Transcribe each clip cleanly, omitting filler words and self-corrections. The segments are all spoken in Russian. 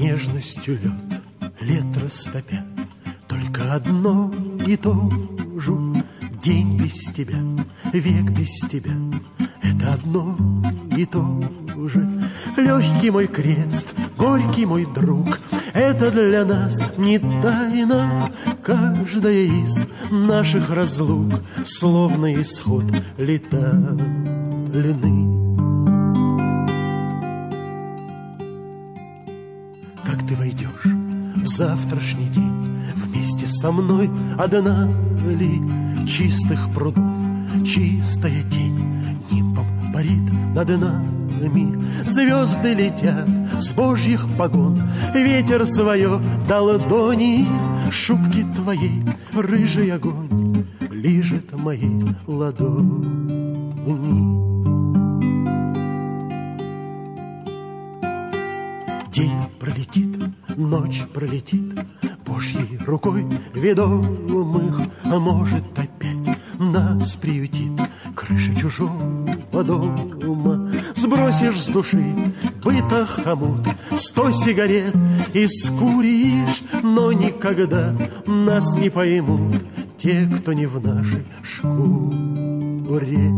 нежностью лед, лет растопя. Только одно и то же: день без тебя, век без тебя. Это одно и то же. Легкий мой крест, горький мой друг, это для нас не тайна. Каждая из наших разлук словно исход летальный. Как ты войдешь в завтрашний день вместе со мной, одна ли чистых прудов чистая тень нимбом парит над нами. Звезды летят с божьих погон, ветер свое до ладони. Шубки твоей рыжий огонь лижет мои ладони. День пролетит, ночь пролетит, Божьей рукой ведомых, а может опять нас приютит крыша чужого дома. Сбросишь с души быта хомут, 100 сигарет и скуришь, но никогда нас не поймут те, кто не в нашей шкуре.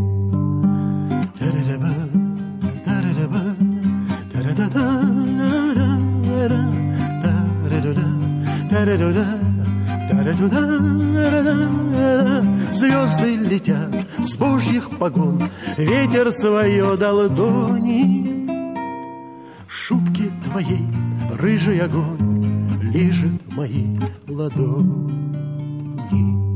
Звезды летят с божьих погон, ветер свое до ладони. Шубки твоей рыжий огонь лижет мои ладони.